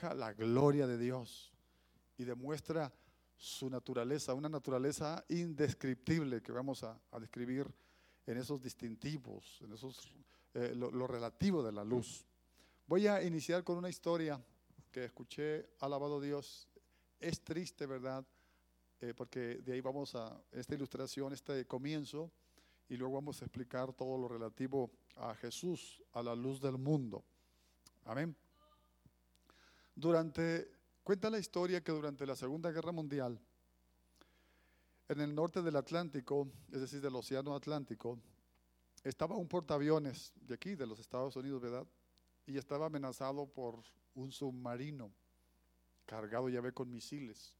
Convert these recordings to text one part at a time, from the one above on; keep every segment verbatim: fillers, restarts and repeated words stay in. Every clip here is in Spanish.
la gloria de Dios y demuestra su naturaleza, una naturaleza indescriptible que vamos a, a describir en esos distintivos, en esos, eh, lo, lo relativo de la luz. Voy a iniciar con una historia que escuché, alabado Dios. Es triste, ¿verdad? Eh, porque de ahí vamos a esta ilustración, este comienzo, y luego vamos a explicar todo lo relativo a Jesús, a la luz del mundo. Amén. Durante, cuenta la historia que durante la Segunda Guerra Mundial, en el norte del Atlántico, es decir, del Océano Atlántico, estaba un portaaviones de aquí, de los Estados Unidos, ¿verdad? Y estaba amenazado por un submarino cargado, ya ve, con misiles.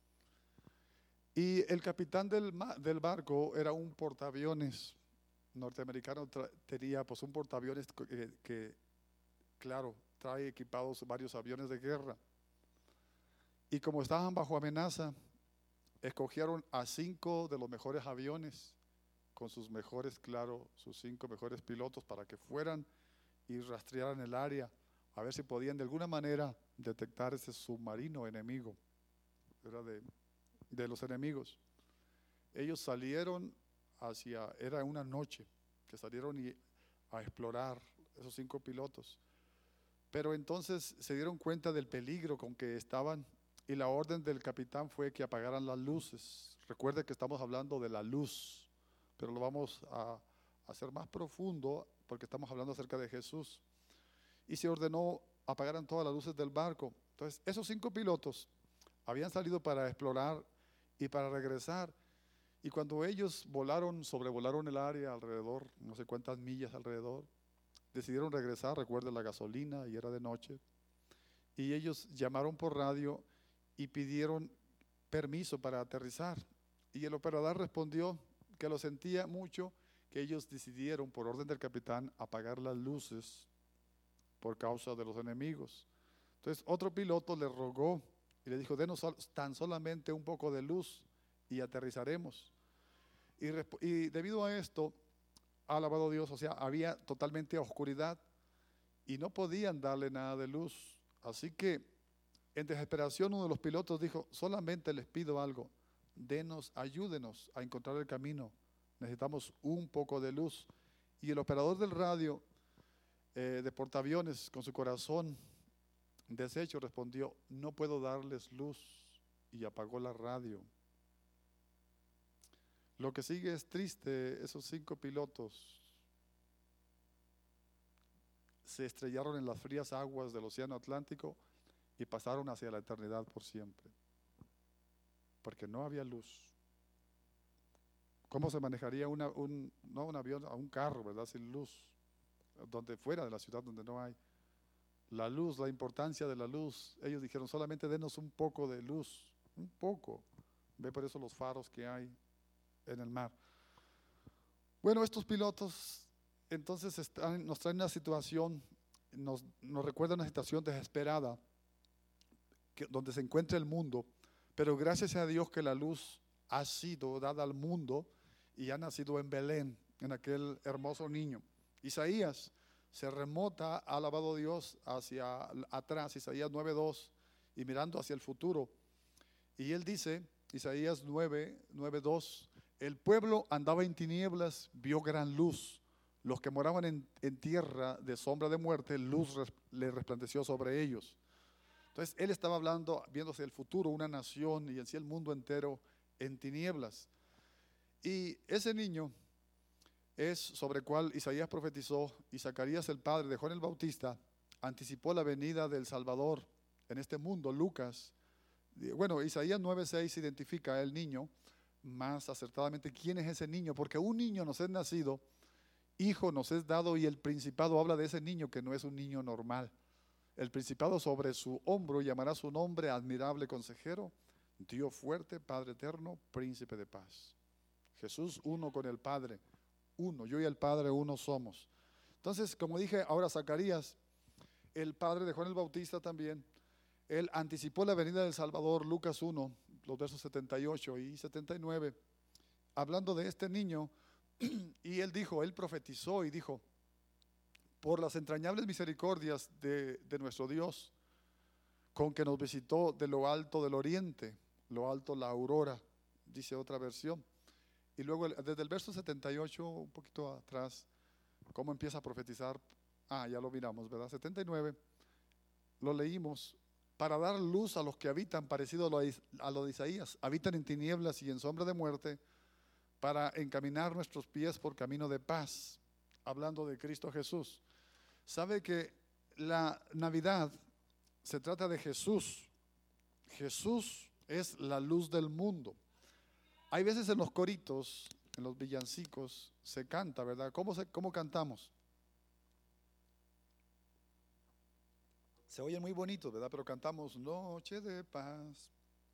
Y el capitán del, del barco era un portaaviones norteamericano, tenía pues un portaaviones que, que, claro, trae equipados varios aviones de guerra. Y como estaban bajo amenaza, escogieron a cinco de los mejores aviones, con sus mejores, claro, sus cinco mejores pilotos para que fueran y rastrearan el área, a ver si podían de alguna manera detectar ese submarino enemigo, era de, de los enemigos. Ellos salieron hacia, era una noche, que salieron y, a explorar esos cinco pilotos. Pero entonces se dieron cuenta del peligro con que estaban y la orden del capitán fue que apagaran las luces. Recuerde que estamos hablando de la luz, pero lo vamos a hacer más profundo porque estamos hablando acerca de Jesús. Y se ordenó apagaran todas las luces del barco. Entonces esos cinco pilotos habían salido para explorar y para regresar. Y cuando ellos volaron, sobrevolaron el área alrededor, no sé cuántas millas alrededor, decidieron regresar, recuerde la gasolina y era de noche. Y ellos llamaron por radio y pidieron permiso para aterrizar. Y el operador respondió que lo sentía mucho, que ellos decidieron por orden del capitán apagar las luces por causa de los enemigos. Entonces otro piloto le rogó y le dijo, denos tan solamente un poco de luz y aterrizaremos. Y, y debido a esto, alabado Dios, o sea, había totalmente oscuridad y no podían darle nada de luz. Así que en desesperación uno de los pilotos dijo, solamente les pido algo, denos, ayúdenos a encontrar el camino, necesitamos un poco de luz. Y el operador del radio eh, de portaaviones, con su corazón deshecho, respondió, no puedo darles luz, y apagó la radio. Lo que sigue es triste, esos cinco pilotos se estrellaron en las frías aguas del Océano Atlántico y pasaron hacia la eternidad por siempre, porque no había luz. ¿Cómo se manejaría una, un, no un avión, a un carro, ¿verdad? Sin luz, donde fuera de la ciudad donde no hay la luz, la importancia de la luz. Ellos dijeron, solamente denos un poco de luz, un poco. Ve por eso los faros que hay en el mar. Bueno, estos pilotos entonces están, nos traen una situación, nos, nos recuerda una situación desesperada, que, donde se encuentra el mundo, pero gracias a Dios que la luz ha sido dada al mundo y ha nacido en Belén, en aquel hermoso niño. Isaías se remota, alabado Dios, hacia atrás, Isaías nueve dos, y mirando hacia el futuro. Y él dice, Isaías nueve dos, el pueblo andaba en tinieblas, vio gran luz. Los que moraban en, en tierra de sombra de muerte, luz res, le resplandeció sobre ellos. Entonces él estaba hablando, viéndose el futuro, una nación y en sí el mundo entero en tinieblas. Y ese niño es sobre el cual Isaías profetizó, y Zacarías el padre de Juan el Bautista anticipó la venida del Salvador en este mundo. Lucas, bueno, Isaías nueve seis identifica al niño más acertadamente quién es ese niño, porque un niño nos es nacido, hijo nos es dado, y el principado habla de ese niño que no es un niño normal. El principado sobre su hombro, llamará su nombre admirable consejero, Dios fuerte, Padre eterno, príncipe de paz. Jesús uno con el Padre, uno, yo y el Padre uno somos. Entonces, como dije, ahora Zacarías, el padre de Juan el Bautista también, él anticipó la venida del Salvador, Lucas uno, los versos setenta y ocho y setenta y nueve, hablando de este niño, y él dijo, él profetizó y dijo, por las entrañables misericordias de, de nuestro Dios, con que nos visitó de lo alto del oriente, lo alto la aurora, dice otra versión. Y luego desde el verso setenta y ocho, un poquito atrás, cómo empieza a profetizar. Ah, ya lo miramos, ¿verdad? setenta y nueve, lo leímos. Para dar luz a los que habitan, parecido a lo, a lo de Isaías, habitan en tinieblas y en sombra de muerte, para encaminar nuestros pies por camino de paz, hablando de Cristo Jesús. ¿Sabe que la Navidad se trata de Jesús? Jesús es la luz del mundo. Hay veces en los coritos, en los villancicos, se canta, ¿verdad? ¿Cómo, se, cómo cantamos? Se oyen muy bonitos, ¿verdad? Pero cantamos noche de paz,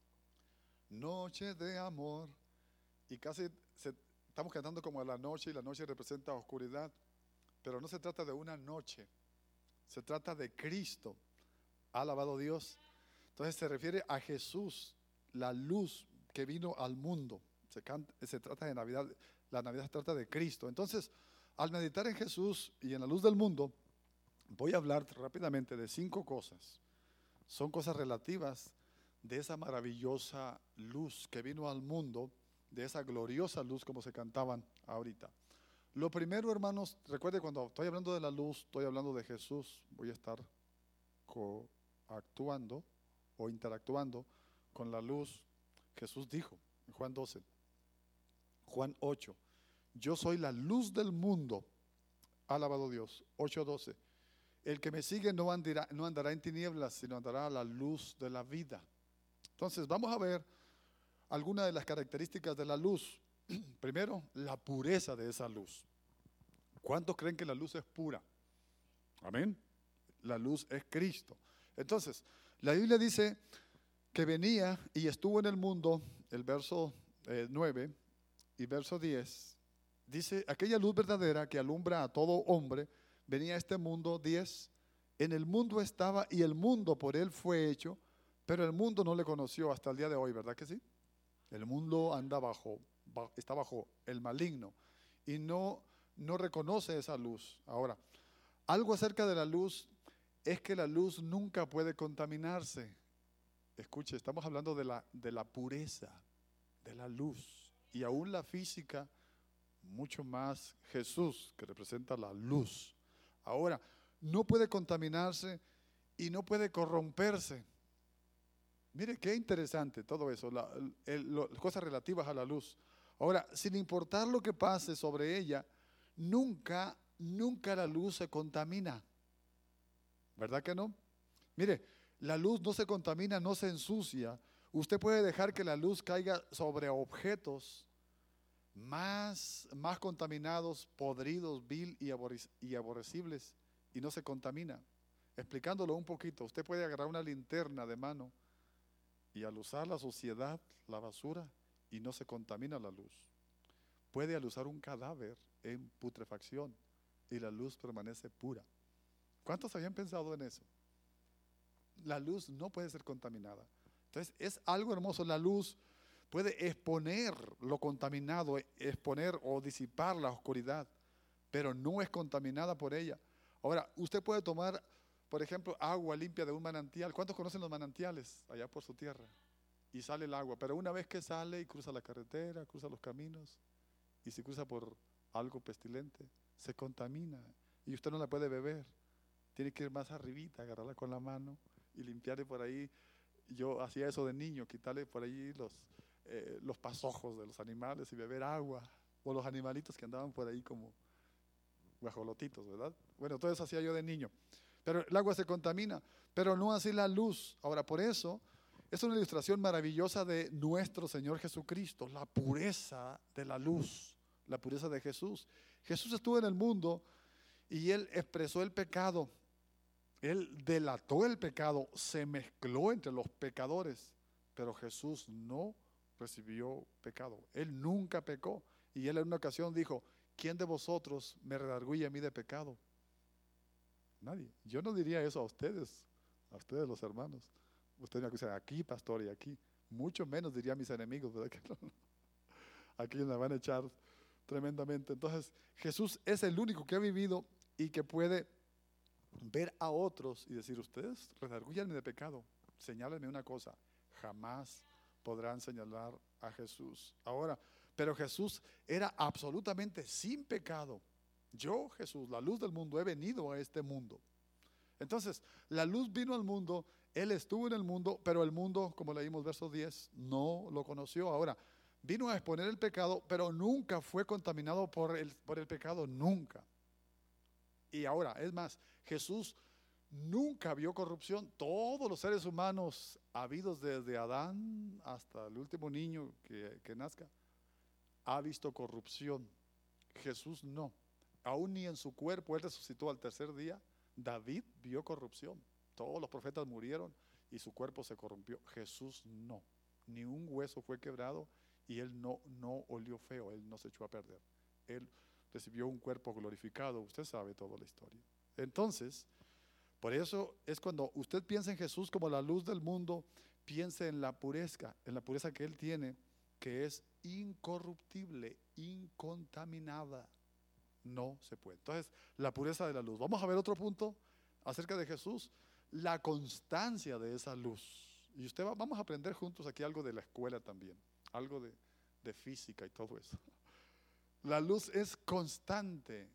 noche de amor. Y casi se, estamos cantando como a la noche, y la noche representa oscuridad. Pero no se trata de una noche, se trata de Cristo. ¿Ha alabado Dios? Entonces se refiere a Jesús, la luz que vino al mundo. Se, canta, se trata de Navidad, la Navidad se trata de Cristo. Entonces, al meditar en Jesús y en la luz del mundo, voy a hablar rápidamente de cinco cosas. Son cosas relativas de esa maravillosa luz que vino al mundo, de esa gloriosa luz como se cantaban ahorita. Lo primero, hermanos, recuerde, cuando estoy hablando de la luz, estoy hablando de Jesús. Voy a estar coactuando o interactuando con la luz. Jesús dijo en Juan doce, Juan ocho, yo soy la luz del mundo. Alabado Dios. ocho doce, el que me sigue no andará, no andará en tinieblas, sino andará a la luz de la vida. Entonces vamos a ver algunas de las características de la luz. Primero, la pureza de esa luz. ¿Cuántos creen que la luz es pura? Amén. La luz es Cristo. Entonces, la Biblia dice que venía y estuvo en el mundo, el verso eh, nueve y verso diez, dice, aquella luz verdadera que alumbra a todo hombre, venía a este mundo. diez, en el mundo estaba y el mundo por él fue hecho, pero el mundo no le conoció hasta el día de hoy, ¿verdad que sí? El mundo anda bajo, bajo está bajo el maligno y no, no reconoce esa luz. Ahora, algo acerca de la luz es que la luz nunca puede contaminarse. Escuche, estamos hablando de la, de la pureza de la luz, y aún la física, mucho más Jesús, que representa la luz. Ahora, no puede contaminarse y no puede corromperse. Mire qué interesante todo eso, la, el, lo, las cosas relativas a la luz. Ahora, sin importar lo que pase sobre ella, nunca, nunca la luz se contamina. ¿Verdad que no? Mire, la luz no se contamina, no se ensucia. Usted puede dejar que la luz caiga sobre objetos más, más contaminados, podridos, vil y, aborrec y aborrecibles, y no se contamina. Explicándolo un poquito, usted puede agarrar una linterna de mano y al usar la suciedad, la basura, y no se contamina la luz. Puede al usar un cadáver en putrefacción y la luz permanece pura. ¿Cuántos habían pensado en eso? La luz no puede ser contaminada. Entonces es algo hermoso. La luz puede exponer lo contaminado, exponer o disipar la oscuridad, pero no es contaminada por ella. Ahora, usted puede tomar, por ejemplo, agua limpia de un manantial. ¿Cuántos conocen los manantiales allá por su tierra? Y sale el agua, pero una vez que sale y cruza la carretera, cruza los caminos, y si cruza por algo pestilente, se contamina y usted no la puede beber. Tiene que ir más arribita, agarrarla con la mano y limpiarle por ahí. Yo hacía eso de niño, quitarle por ahí los, eh, los pasojos de los animales y beber agua, o los animalitos que andaban por ahí como guajolotitos, ¿verdad? Bueno, todo eso hacía yo de niño. Pero el agua se contamina, pero no así la luz. Ahora, por eso, es una ilustración maravillosa de nuestro Señor Jesucristo, la pureza de la luz, la pureza de Jesús. Jesús estuvo en el mundo y Él expresó el pecado. Él delató el pecado, se mezcló entre los pecadores, pero Jesús no recibió pecado. Él nunca pecó. Y Él en una ocasión dijo, ¿quién de vosotros me redarguye a mí de pecado? Nadie. Yo no diría eso a ustedes, a ustedes los hermanos. Ustedes me acusan aquí, pastor, y aquí. Mucho menos diría a mis enemigos, ¿verdad que no? Aquí me van a echar tremendamente. Entonces, Jesús es el único que ha vivido y que puede ver a otros y decir, ustedes redargúyanme de pecado. señálenme una cosa, jamás podrán señalar a Jesús. Ahora, pero Jesús era absolutamente sin pecado. Yo, Jesús, la luz del mundo, he venido a este mundo. Entonces, la luz vino al mundo, Él estuvo en el mundo, pero el mundo, como leímos verso diez, no lo conoció. Ahora, vino a exponer el pecado, pero nunca fue contaminado por el, por el pecado, nunca. Y ahora, es más, Jesús nunca vio corrupción. Todos los seres humanos habidos desde Adán hasta el último niño que, que nazca, ha visto corrupción. Jesús no. Aún ni en su cuerpo, Él resucitó al tercer día. David vio corrupción. Todos los profetas murieron y su cuerpo se corrompió. Jesús no. Ni un hueso fue quebrado y Él no, no olió feo. Él no se echó a perder. Él recibió un cuerpo glorificado. Usted sabe toda la historia. Entonces, por eso es cuando usted piensa en Jesús como la luz del mundo, piense en la pureza, en la pureza que Él tiene, que es incorruptible, incontaminada. No se puede. Entonces, la pureza de la luz. Vamos a ver otro punto acerca de Jesús, la constancia de esa luz. Y usted va, vamos a aprender juntos aquí algo de la escuela también, algo de, de física y todo eso. La luz es constante,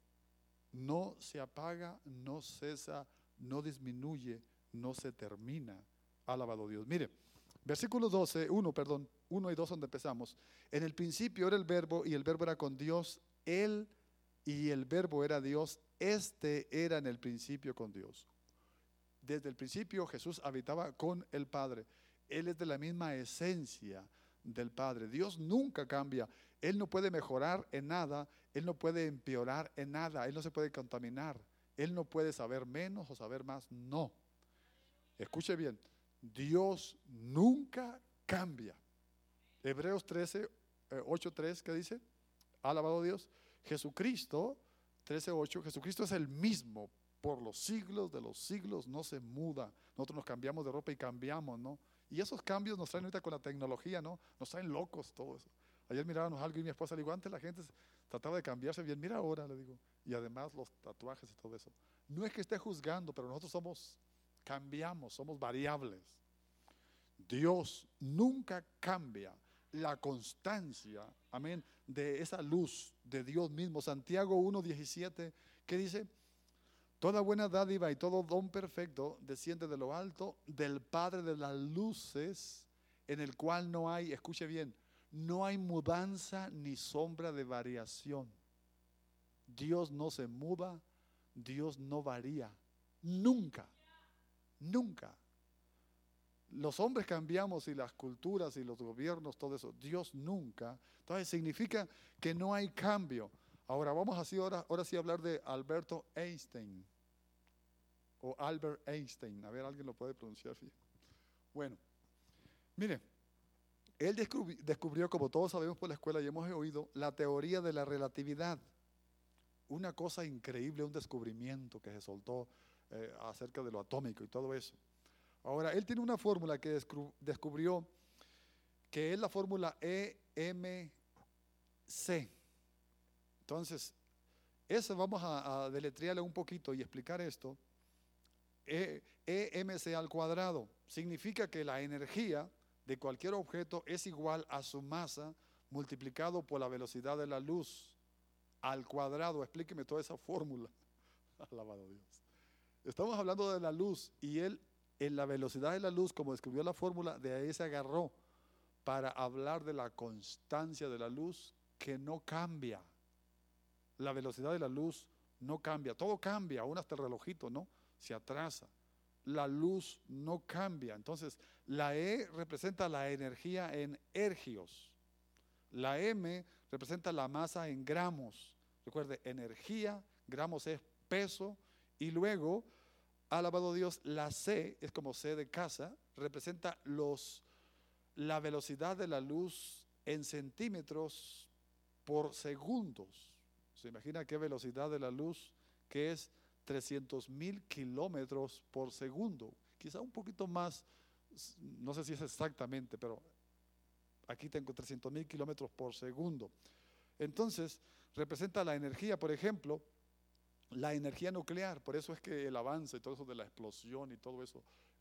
no se apaga, no cesa, no disminuye, no se termina. Alabado Dios. Mire, versículo doce, uno, perdón, uno y dos donde empezamos. En el principio era el verbo y el verbo era con Dios, Él y el verbo era Dios, este era en el principio con Dios. Desde el principio Jesús habitaba con el Padre. Él es de la misma esencia del Padre. Dios nunca cambia. Él no puede mejorar en nada. Él no puede empeorar en nada. Él no se puede contaminar. Él no puede saber menos o saber más. No. Escuche bien. Dios nunca cambia. Hebreos trece, ocho, tres, ¿qué dice? Alabado Dios. Jesucristo, trece ocho, Jesucristo es el mismo por los siglos de los siglos, no se muda. Nosotros nos cambiamos de ropa y cambiamos, ¿no? Y esos cambios nos traen ahorita con la tecnología, ¿no? Nos traen locos todo eso. Ayer mirábamos algo y mi esposa le digo, antes la gente trataba de cambiarse bien, mira ahora, le digo. Y además los tatuajes y todo eso. No es que esté juzgando, pero nosotros somos, cambiamos, somos variables. Dios nunca cambia. La constancia, amén, de esa luz de Dios mismo. Santiago uno diecisiete, que dice: toda buena dádiva y todo don perfecto desciende de lo alto, del Padre de las luces, en el cual no hay, escuche bien, no hay mudanza ni sombra de variación. Dios no se muda, Dios no varía, nunca, nunca. Los hombres cambiamos y las culturas y los gobiernos, todo eso. Dios nunca. Entonces significa que no hay cambio. Ahora vamos así, ahora, ahora sí a hablar de Alberto Einstein. O Albert Einstein. A ver, alguien lo puede pronunciar bien. Bueno, mire, él descubrió, descubrió, como todos sabemos por la escuela y hemos oído, la teoría de la relatividad. Una cosa increíble, un descubrimiento que se soltó eh, acerca de lo atómico y todo eso. Ahora, él tiene una fórmula que descubrió, que es la fórmula E M C. Entonces, eso vamos a, a deletrearle un poquito y explicar esto. E, EMC al cuadrado significa que la energía de cualquier objeto es igual a su masa multiplicado por la velocidad de la luz al cuadrado. Explíqueme toda esa fórmula. Alabado Dios. Estamos hablando de la luz y él, en la velocidad de la luz, como describió la fórmula, de ahí se agarró para hablar de la constancia de la luz que no cambia. La velocidad de la luz no cambia, todo cambia, aún hasta el relojito, ¿no? Se atrasa. La luz no cambia. Entonces, la E representa la energía en ergios. La M representa la masa en gramos. Recuerde, energía, gramos es peso, y luego, alabado Dios, la C es como C de casa, representa los, la velocidad de la luz en centímetros por segundos. ¿Se imagina qué velocidad de la luz? Que es trescientos mil kilómetros por segundo. Quizá un poquito más, no sé si es exactamente, pero aquí tengo trescientos mil kilómetros por segundo. Entonces, representa la energía, por ejemplo, la energía nuclear. Por eso es que el avance y todo eso de la explosión y todo eso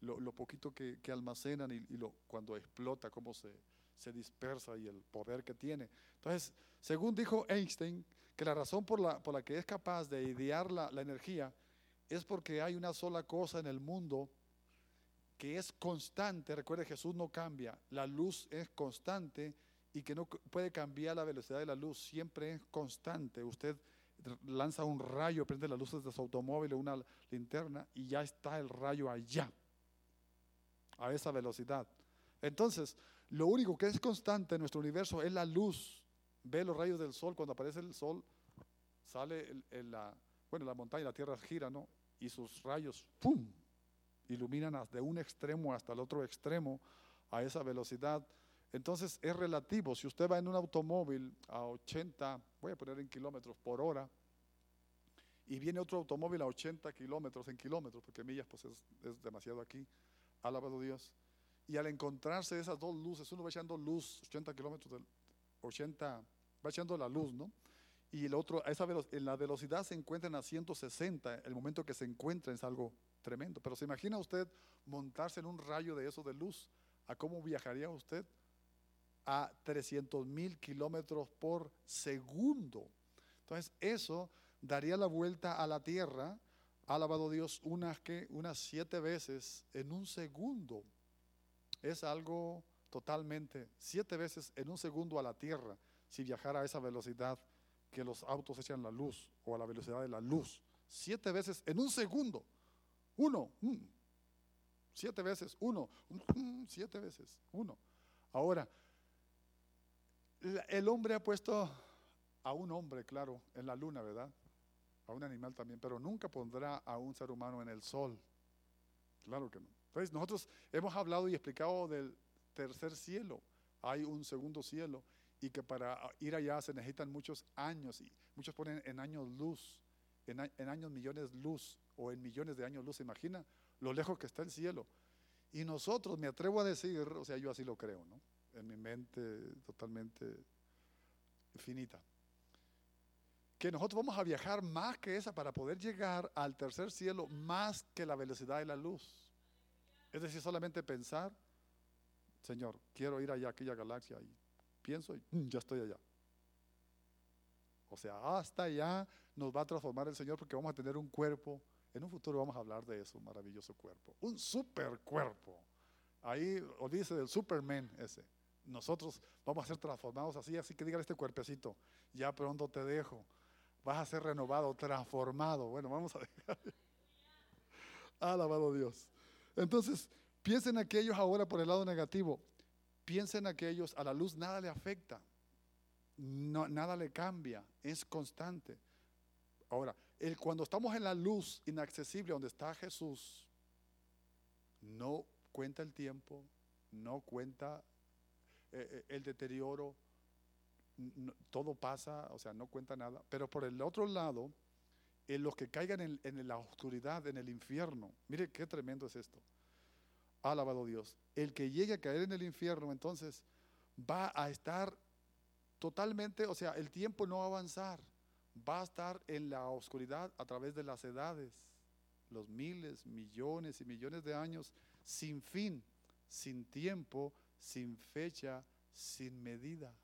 lo, lo poquito que, que almacenan y, y lo, cuando explota, cómo se, se dispersa y el poder que tiene. Entonces, según dijo Einstein, que la razón por la, por la que es capaz de idear la, la energía es porque hay una sola cosa en el mundo que es constante. Recuerde, Jesús no cambia, la luz es constante y que no puede cambiar la velocidad de la luz, siempre es constante. Usted lanza un rayo, prende las luces de su automóvil o una linterna y ya está el rayo allá, a esa velocidad. Entonces, lo único que es constante en nuestro universo es la luz. Ve los rayos del sol, cuando aparece el sol, sale el, el, la, bueno, la montaña, la tierra gira, ¿no? Y sus rayos, ¡pum!, iluminan de un extremo hasta el otro extremo a esa velocidad. Entonces es relativo. Si usted va en un automóvil a ochenta, voy a poner en kilómetros por hora, y viene otro automóvil a ochenta kilómetros en kilómetros, porque millas pues es, es demasiado aquí, alabado Dios. Y al encontrarse esas dos luces, uno va echando luz, ochenta kilómetros, del ochenta, va echando la luz, ¿no? Y el otro, a esa velo, en la velocidad se encuentran a ciento sesenta, el momento que se encuentran es algo tremendo. Pero ¿se imagina usted montarse en un rayo de eso de luz? ¿A cómo viajaría usted? A trescientos mil kilómetros por segundo. Entonces eso daría la vuelta a la tierra, alabado Dios, unas, que, unas siete veces en un segundo. Es algo totalmente, siete veces en un segundo a la tierra, si viajara a esa velocidad que los autos echan la luz, o a la velocidad de la luz. Siete veces en un segundo. Uno, mm, siete veces, uno, mm, siete veces, uno. Ahora, el hombre ha puesto a un hombre, claro, en la luna, ¿verdad? A un animal también, pero nunca pondrá a un ser humano en el sol. Claro que no. Entonces, nosotros hemos hablado y explicado del tercer cielo. Hay un segundo cielo y que para ir allá se necesitan muchos años, y muchos ponen en años luz, en, en años millones luz, o en millones de años luz. ¿Se imagina lo lejos que está el cielo? Y nosotros, me atrevo a decir, o sea, yo así lo creo, ¿no? En mi mente totalmente finita, que nosotros vamos a viajar más que esa para poder llegar al tercer cielo, más que la velocidad de la luz. Es decir, solamente pensar, Señor, quiero ir allá a aquella galaxia, y pienso y mm, ya estoy allá. O sea, hasta allá nos va a transformar el Señor, porque vamos a tener un cuerpo. En un futuro vamos a hablar de eso, un maravilloso cuerpo, un super cuerpo. Ahí olvídese del Superman ese. Nosotros vamos a ser transformados así, así que digan este cuerpecito, ya pronto te dejo, vas a ser renovado, transformado. Bueno, vamos a dejar. Alabado Dios. Entonces, piensen aquellos ahora por el lado negativo. Piensen aquellos, a la luz nada le afecta, no, nada le cambia, es constante. Ahora, el, cuando estamos en la luz inaccesible donde está Jesús, no cuenta el tiempo, no cuenta eh, el deterioro, no, todo pasa, o sea, no cuenta nada. Pero por el otro lado, en los que caigan en, en la oscuridad, en el infierno, mire qué tremendo es esto. Alabado Dios. El que llegue a caer en el infierno, entonces va a estar totalmente, o sea, el tiempo no va a avanzar, va a estar en la oscuridad a través de las edades, los miles, millones y millones de años, sin fin, sin tiempo, sin fecha, sin medida.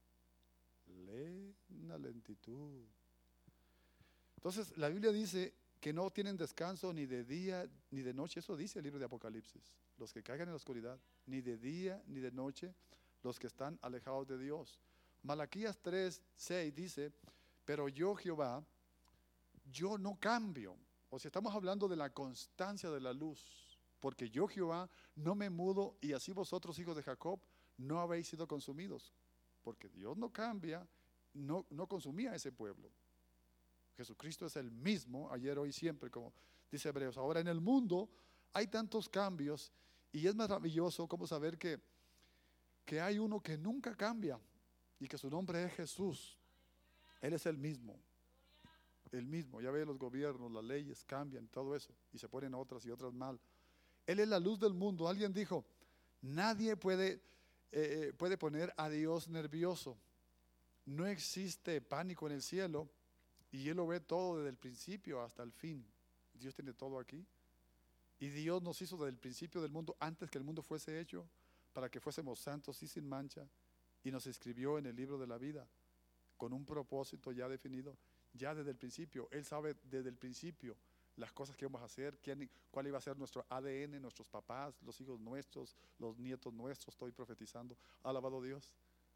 Lenta lentitud. Entonces, la Biblia dice que no tienen descanso ni de día ni de noche. Eso dice el libro de Apocalipsis. Los que caigan en la oscuridad, ni de día ni de noche, los que están alejados de Dios. Malaquías tres, seis dice, pero yo Jehová, yo no cambio. O sea, estamos hablando de la constancia de la luz, porque yo Jehová no me mudo, y así vosotros, hijos de Jacob, no habéis sido consumidos. Porque Dios no cambia, no, no consumía a ese pueblo. Jesucristo es el mismo, ayer, hoy, siempre, como dice Hebreos. Ahora en el mundo hay tantos cambios, y es maravilloso como saber que, que hay uno que nunca cambia, y que su nombre es Jesús. Él es el mismo, el mismo. Ya ve, los gobiernos, las leyes cambian, todo eso, y se ponen otras y otras mal. Él es la luz del mundo. Alguien dijo, nadie puede, eh, puede poner a Dios nervioso. No existe pánico en el cielo, y Él lo ve todo desde el principio hasta el fin. Dios tiene todo aquí. Y Dios nos hizo desde el principio del mundo, antes que el mundo fuese hecho, para que fuésemos santos y sin mancha, y nos escribió en el libro de la vida, con un propósito ya definido, ya desde el principio. Él sabe desde el principio las cosas que vamos a hacer, quién, cuál iba a ser nuestro A D N, nuestros papás, los hijos nuestros, los nietos nuestros, estoy profetizando, alabado Dios.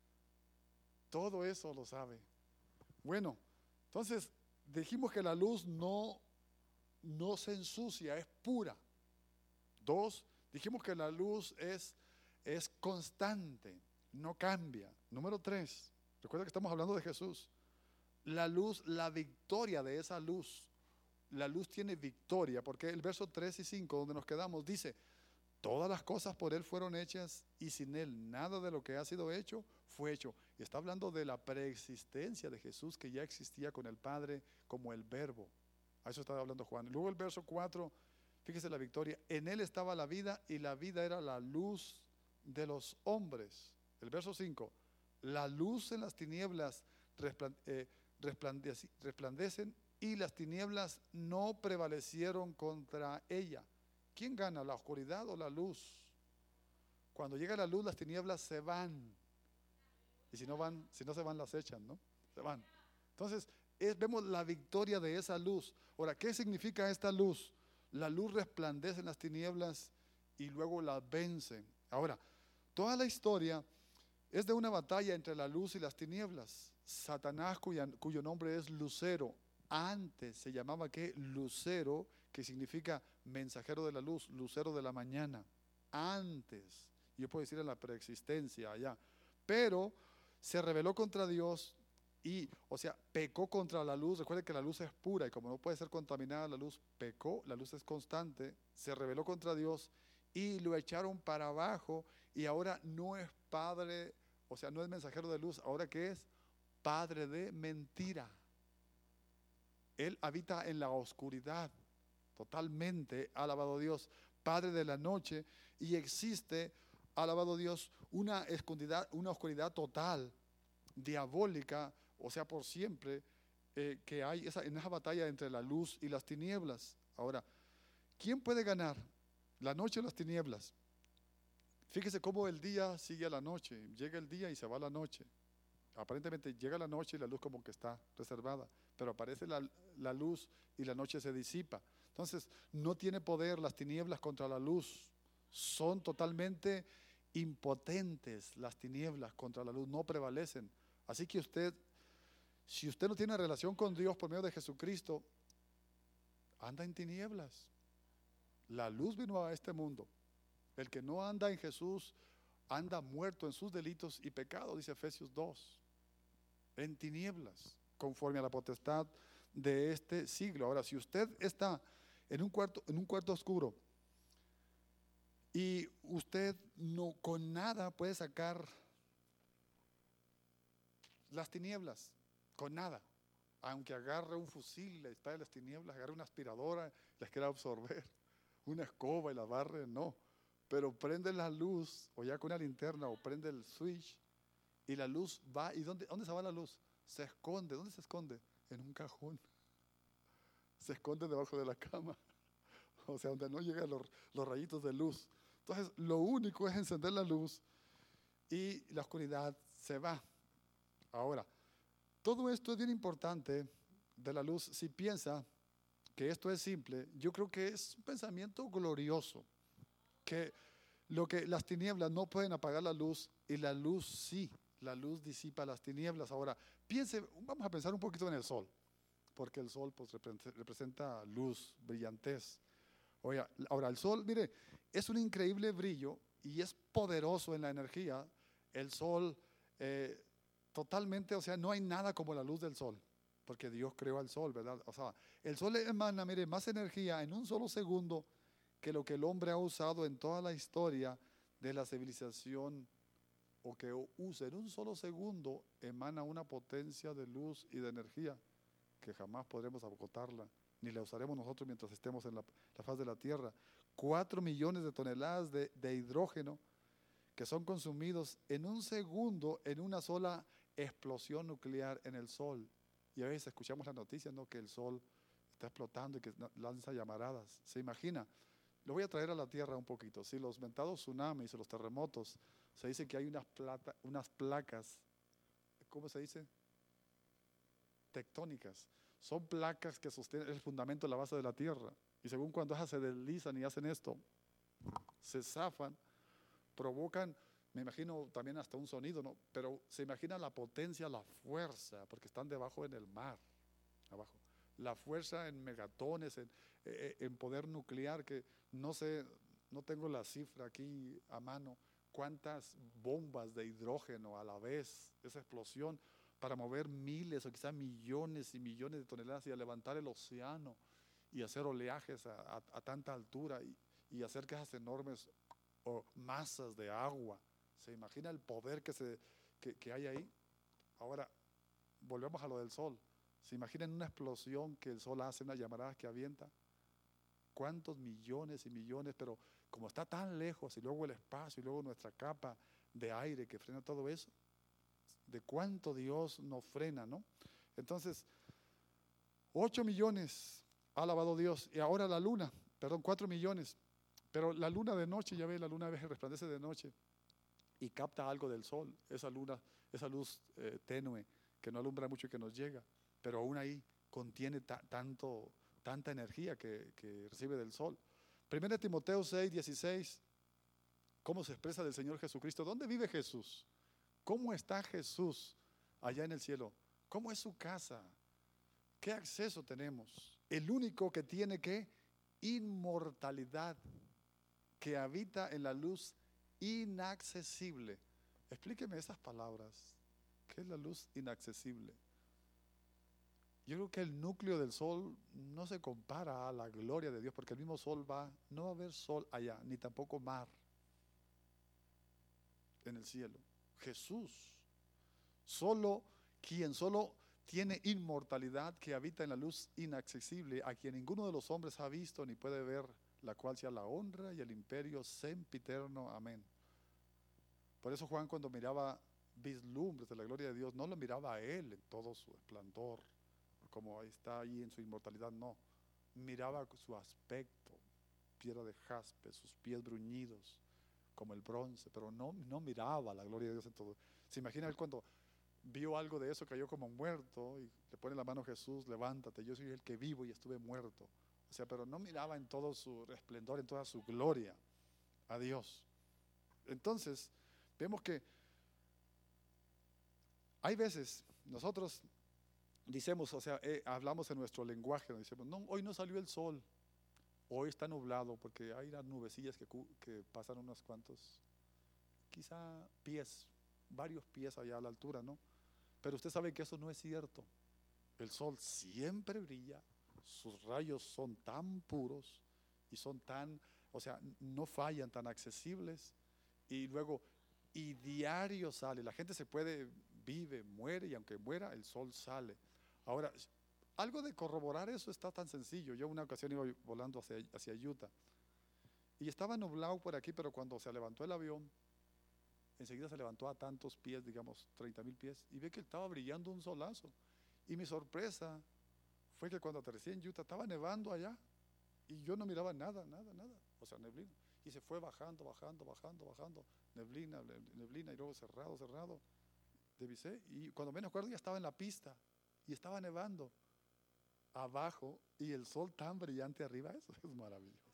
Todo eso lo sabe. Bueno, entonces dijimos que la luz no, no se ensucia, es pura. Dos, dijimos que la luz es, es constante, no cambia. Número tres, recuerda que estamos hablando de Jesús. La luz, la victoria de esa luz. La luz tiene victoria, porque el verso tres y cinco, donde nos quedamos, dice: todas las cosas por Él fueron hechas, y sin Él nada de lo que ha sido hecho fue hecho. Y está hablando de la preexistencia de Jesús, que ya existía con el Padre como el Verbo. A eso está hablando Juan. Luego el verso cuatro, fíjese la victoria: en Él estaba la vida, y la vida era la luz de los hombres. El verso cinco, la luz en las tinieblas eh, resplandece, resplandecen, y las tinieblas no prevalecieron contra ella. ¿Quién gana, la oscuridad o la luz? Cuando llega la luz, las tinieblas se van. Y si no van, si no se van, las echan, ¿no? Se van. Entonces, es, vemos la victoria de esa luz. Ahora, ¿qué significa esta luz? La luz resplandece en las tinieblas y luego la vence. Ahora, toda la historia es de una batalla entre la luz y las tinieblas. Satanás, cuya, cuyo nombre es Lucero, antes se llamaba ¿qué? Lucero, que significa mensajero de la luz, lucero de la mañana. Antes, yo puedo decir en la preexistencia allá, pero se rebeló contra Dios y, o sea, pecó contra la luz. Recuerden que la luz es pura, y como no puede ser contaminada la luz, pecó, la luz es constante, se rebeló contra Dios y lo echaron para abajo, y ahora no es padre, o sea, no es mensajero de luz, ahora ¿qué es? Padre de mentira. Él habita en la oscuridad, totalmente, alabado Dios, padre de la noche, y existe, alabado Dios, una oscuridad, una oscuridad total, diabólica, o sea, por siempre, eh, que hay esa, en esa batalla entre la luz y las tinieblas. Ahora, ¿quién puede ganar? ¿La noche o las tinieblas? Fíjese cómo el día sigue a la noche, llega el día y se va la noche. Aparentemente llega la noche y la luz como que está reservada, pero aparece la, la luz y la noche se disipa. Entonces, no tiene poder las tinieblas contra la luz. Son totalmente impotentes las tinieblas contra la luz, no prevalecen. Así que usted, si usted no tiene relación con Dios por medio de Jesucristo, anda en tinieblas. La luz vino a este mundo. El que no anda en Jesús anda muerto en sus delitos y pecados, dice Efesios dos. En tinieblas, conforme a la potestad de este siglo. Ahora, si usted está en un cuarto, en un cuarto oscuro, y usted no con nada puede sacar las tinieblas, con nada, aunque agarre un fusil, le está en las tinieblas, agarre una aspiradora, las quiera absorber, una escoba y la barre, no. Pero prende la luz, o ya con una linterna, o prende el switch, y la luz va. ¿Y dónde, dónde se va la luz? Se esconde. ¿Dónde se esconde? En un cajón. Se esconde debajo de la cama. O sea, donde no llegan los, los rayitos de luz. Entonces, lo único es encender la luz y la oscuridad se va. Ahora, todo esto es bien importante de la luz. Si piensa que esto es simple, yo creo que es un pensamiento glorioso. Que lo que las tinieblas no pueden apagar la luz, y la luz sí. La luz disipa las tinieblas. Ahora, piense, vamos a pensar un poquito en el sol, porque el sol pues representa luz, brillantez. Oiga, ahora el sol, mire, es un increíble brillo y es poderoso en la energía. El sol eh, totalmente, o sea, no hay nada como la luz del sol, porque Dios creó al sol, ¿verdad? O sea, el sol emana, mire, más energía en un solo segundo que lo que el hombre ha usado en toda la historia de la civilización, o que usa en un solo segundo, emana una potencia de luz y de energía que jamás podremos agotarla, ni la usaremos nosotros mientras estemos en la, la faz de la tierra. Cuatro millones de toneladas de, de hidrógeno que son consumidos en un segundo en una sola explosión nuclear en el sol. Y a veces escuchamos las noticias, ¿no?, que el sol está explotando y que lanza llamaradas. ¿Se imagina? lo voy a traer a la tierra un poquito. Si los mentados tsunamis o los terremotos, se dice que hay unas, plata, unas placas, ¿cómo se dice? Tectónicas. Son placas que sostienen el fundamento de la base de la tierra. Y según cuando esas se deslizan y hacen esto, se zafan, provocan, me imagino también hasta un sonido, ¿no? Pero se imagina la potencia, la fuerza, porque están debajo en el mar, abajo. La fuerza en megatones, en, eh, en poder nuclear, que no sé, no tengo la cifra aquí a mano, cuántas bombas de hidrógeno a la vez, esa explosión, para mover miles o quizás millones y millones de toneladas y a levantar el océano y hacer oleajes a, a, a tanta altura y, y hacer que esas enormes o masas de agua. ¿Se imagina el poder que, se, que, que hay ahí? Ahora, volvemos a lo del sol. ¿Se imaginan una explosión que el sol hace, una llamarada que avienta? ¿Cuántos millones y millones? Pero como está tan lejos y luego el espacio y luego nuestra capa de aire que frena todo eso, de cuánto Dios nos frena, ¿no? Entonces, ocho millones ha alabado Dios y ahora la luna, perdón, cuatro millones. Pero la luna de noche, ya ve, la luna a veces resplandece de noche y capta algo del sol, esa luna, esa luz eh, tenue que no alumbra mucho y que nos llega, pero aún ahí contiene ta, tanto, tanta energía que, que recibe del sol. Primera Timoteo seis, dieciséis, ¿cómo se expresa del Señor Jesucristo? ¿Dónde vive Jesús? ¿Cómo está Jesús allá en el cielo? ¿Cómo es su casa? ¿Qué acceso tenemos? El único que tiene ¿qué? Inmortalidad, que habita en la luz inaccesible. Explíqueme esas palabras. ¿Qué es la luz inaccesible? Yo creo que el núcleo del sol no se compara a la gloria de Dios, porque el mismo sol va, no va a haber sol allá, ni tampoco mar en el cielo. Jesús, solo quien solo tiene inmortalidad, que habita en la luz inaccesible, a quien ninguno de los hombres ha visto ni puede ver, la cual sea la honra y el imperio sempiterno. Amén. Por eso Juan, cuando miraba vislumbres de la gloria de Dios, no lo miraba a él en todo su esplendor, como está ahí en su inmortalidad, no. Miraba su aspecto, piedra de jaspe, sus pies bruñidos, como el bronce, pero no, no miraba la gloria de Dios en todo. ¿Se imagina él cuando vio algo de eso, cayó como muerto y le pone la mano a Jesús, levántate, yo soy el que vivo y estuve muerto? O sea, pero no miraba en todo su esplendor, en toda su gloria a Dios. Entonces, vemos que hay veces nosotros decimos, o sea, eh, hablamos en nuestro lenguaje, decimos, no, hoy no salió el sol, hoy está nublado, porque hay las nubecillas que, que pasan unos cuantos, quizá pies, varios pies allá a la altura, ¿no? Pero usted sabe que eso no es cierto. El sol siempre brilla, sus rayos son tan puros y son tan, o sea, no fallan, tan accesibles, y luego, y diario sale, la gente se puede, vive, muere, y aunque muera, el sol sale. Ahora, algo de corroborar eso está tan sencillo. Yo una ocasión iba volando hacia, hacia Utah, y estaba nublado por aquí, pero cuando se levantó el avión, enseguida se levantó a tantos pies, digamos treinta mil pies, y ve que estaba brillando un solazo. Y mi sorpresa fue que cuando aterricé en Utah estaba nevando allá y yo no miraba nada, nada, nada, o sea, neblina. Y se fue bajando, bajando, bajando, bajando, neblina, neblina, y luego cerrado, cerrado. Divisé, y cuando menos acuerdo ya estaba en la pista y estaba nevando abajo y el sol tan brillante arriba. Eso es maravilloso.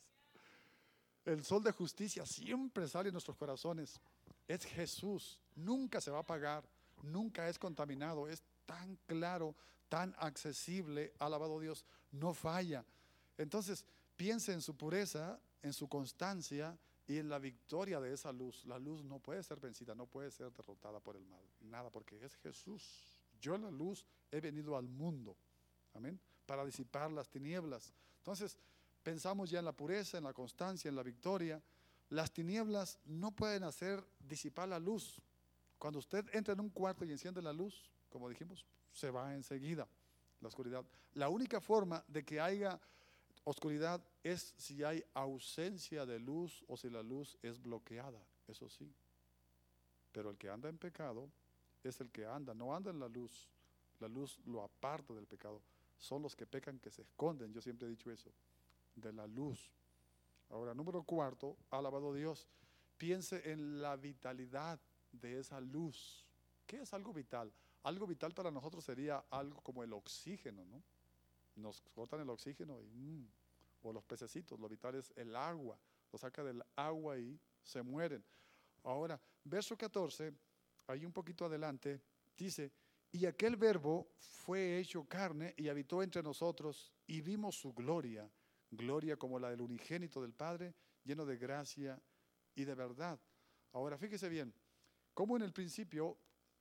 El sol de justicia siempre sale en nuestros corazones. Es Jesús, nunca se va a apagar, nunca es contaminado, es tan claro, tan accesible, alabado Dios, no falla. Entonces, piense en su pureza, en su constancia y en la victoria de esa luz. La luz no puede ser vencida, no puede ser derrotada por el mal, nada, porque es Jesús. Yo, la luz, he venido al mundo, amén, para disipar las tinieblas. Entonces, pensamos ya en la pureza, en la constancia, en la victoria. Las tinieblas no pueden hacer disipar la luz. Cuando usted entra en un cuarto y enciende la luz, como dijimos, se va enseguida la oscuridad. La única forma de que haya oscuridad es si hay ausencia de luz o si la luz es bloqueada, eso sí. Pero el que anda en pecado es el que anda, no anda en la luz. La luz lo aparta del pecado. Son los que pecan que se esconden, yo siempre he dicho eso, de la luz. Ahora, número cuarto, alabado Dios, piense en la vitalidad de esa luz. ¿Qué es algo vital? Algo vital para nosotros sería algo como el oxígeno, ¿no? Nos cortan el oxígeno y, mm, o los pececitos, lo vital es el agua, lo saca del agua y se mueren. Ahora, verso catorce, ahí un poquito adelante, dice, y aquel verbo fue hecho carne y habitó entre nosotros y vimos su gloria, gloria como la del unigénito del Padre, lleno de gracia y de verdad. Ahora, fíjese bien, como en el principio,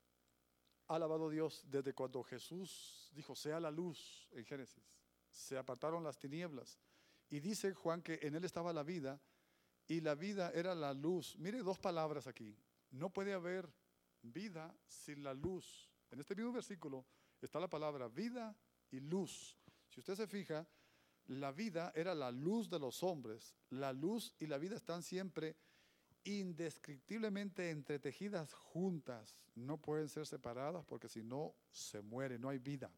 alabado Dios, desde cuando Jesús dijo, sea la luz en Génesis, se apartaron las tinieblas. Y dice Juan que en él estaba la vida y la vida era la luz. Mire dos palabras aquí, no puede haber vida sin la luz. En este mismo versículo está la palabra vida y luz. Si usted se fija, la vida era la luz de los hombres. La luz y la vida están siempre indescriptiblemente entretejidas juntas. No pueden ser separadas porque si no se muere, no hay vida.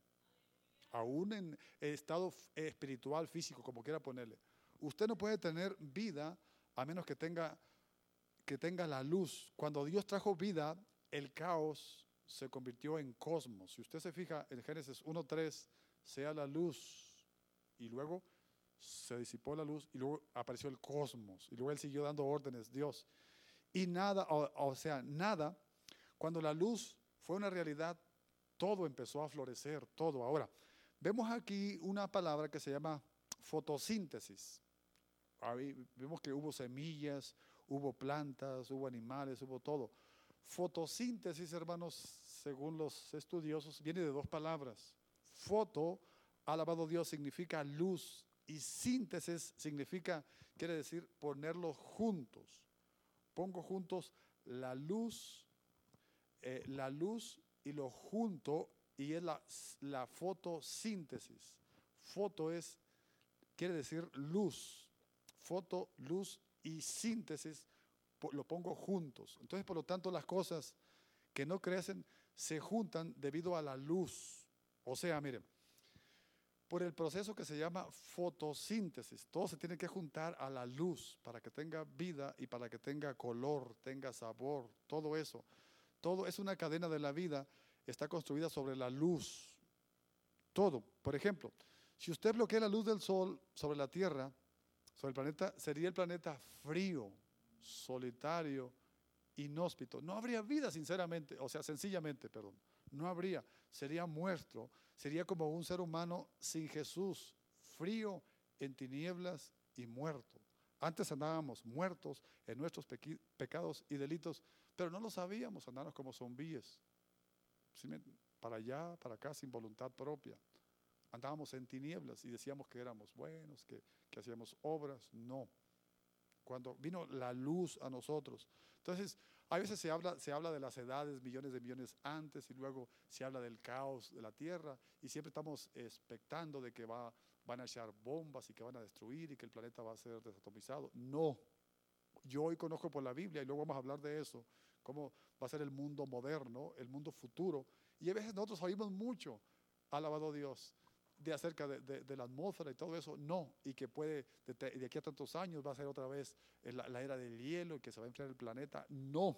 Aún en estado espiritual, físico, como quiera ponerle. Usted no puede tener vida a menos que tenga, que tenga la luz. Cuando Dios trajo vida, el caos se convirtió en cosmos. Si usted se fija en Génesis uno tres, sea la luz, y luego se disipó la luz, y luego apareció el cosmos, y luego él siguió dando órdenes, Dios. Y nada, o, o sea, nada, cuando la luz fue una realidad, todo empezó a florecer, todo. Ahora, vemos aquí una palabra que se llama fotosíntesis. Ahí vemos que hubo semillas, hubo plantas, hubo animales, hubo todo. Fotosíntesis, hermanos, según los estudiosos, viene de dos palabras. Foto, alabado Dios, significa luz, y síntesis significa, quiere decir ponerlos juntos. Pongo juntos la luz, eh, la luz y lo junto, y es la, la fotosíntesis. Foto es, quiere decir luz. Foto, luz y síntesis lo pongo juntos. Entonces, por lo tanto, las cosas que no crecen se juntan debido a la luz. O sea, miren, por el proceso que se llama fotosíntesis, todo se tiene que juntar a la luz para que tenga vida y para que tenga color, tenga sabor, todo eso. Todo es una cadena de la vida, está construida sobre la luz. Todo. Por ejemplo, si usted bloquea la luz del sol sobre la Tierra, sobre el planeta, sería el planeta frío, solitario, inhóspito. No habría vida, sinceramente, o sea, sencillamente, perdón. No habría, sería muerto, sería como un ser humano sin Jesús, frío, en tinieblas y muerto. Antes andábamos muertos en nuestros pequi- pecados y delitos, pero no lo sabíamos, andábamos como zombíes, ¿sí? Para allá, para acá, sin voluntad propia. Andábamos en tinieblas y decíamos que éramos buenos, que, que hacíamos obras. No. Cuando vino la luz a nosotros. Entonces, a veces se habla, se habla de las edades, millones de millones antes, y luego se habla del caos de la tierra, y siempre estamos expectando de que va, van a echar bombas y que van a destruir y que el planeta va a ser desatomizado. No. Yo hoy conozco por la Biblia, y luego vamos a hablar de eso, cómo va a ser el mundo moderno, el mundo futuro. Y a veces nosotros oímos mucho, alabado Dios, de acerca de, de, de la atmósfera y todo eso. No, y que puede, de, de aquí a tantos años va a ser otra vez la, la era del hielo y que se va a enfriar el planeta. No,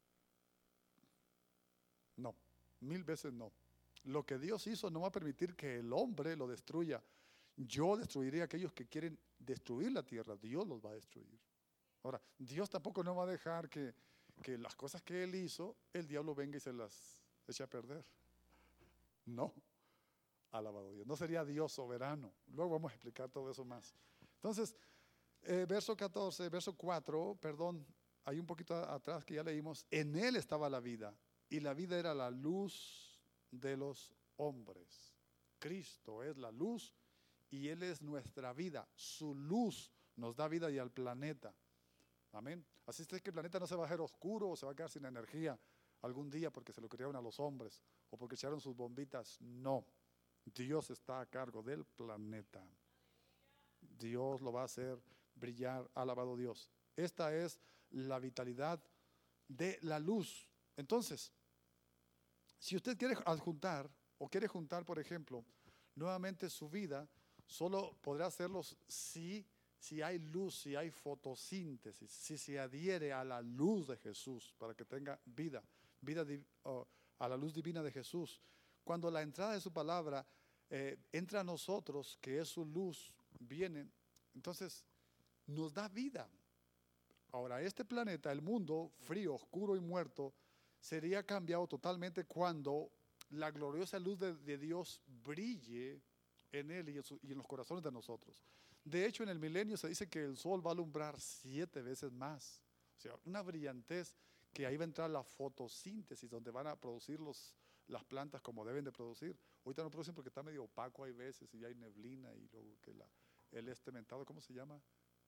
no, mil veces no. Lo que Dios hizo no va a permitir que el hombre lo destruya. Yo destruiré a aquellos que quieren destruir la tierra, Dios los va a destruir. Ahora, Dios tampoco no va a dejar que, que las cosas que Él hizo, el diablo venga y se las eche a perder. No. Alabado Dios. No sería Dios soberano. Luego vamos a explicar todo eso más. Entonces, eh, verso catorce, verso cuatro, perdón, hay un poquito atrás que ya leímos. En Él estaba la vida, y la vida era la luz de los hombres. Cristo es la luz y Él es nuestra vida. Su luz nos da vida y al planeta. Amén. Así es que el planeta no se va a hacer oscuro o se va a quedar sin energía algún día porque se lo crearon a los hombres o porque echaron sus bombitas. No. Dios está a cargo del planeta. Dios lo va a hacer brillar, alabado Dios. Esta es la vitalidad de la luz. Entonces, si usted quiere adjuntar o quiere juntar, por ejemplo, nuevamente su vida, solo podrá hacerlo si si hay luz, si hay fotosíntesis, si se adhiere a la luz de Jesús para que tenga vida, vida oh, a la luz divina de Jesús. Cuando la entrada de su palabra eh, entra a nosotros, que es su luz, viene, entonces nos da vida. Ahora, este planeta, el mundo frío, oscuro y muerto, sería cambiado totalmente cuando la gloriosa luz de, de Dios brille en él y en, su, y en los corazones de nosotros. De hecho, en el milenio se dice que el sol va a alumbrar siete veces más. O sea, una brillantez, que ahí va a entrar la fotosíntesis, donde van a producir los, las plantas como deben de producir. Ahorita no producen porque está medio opaco, hay veces, y hay neblina, y luego que la, el este mentado, ¿cómo se llama?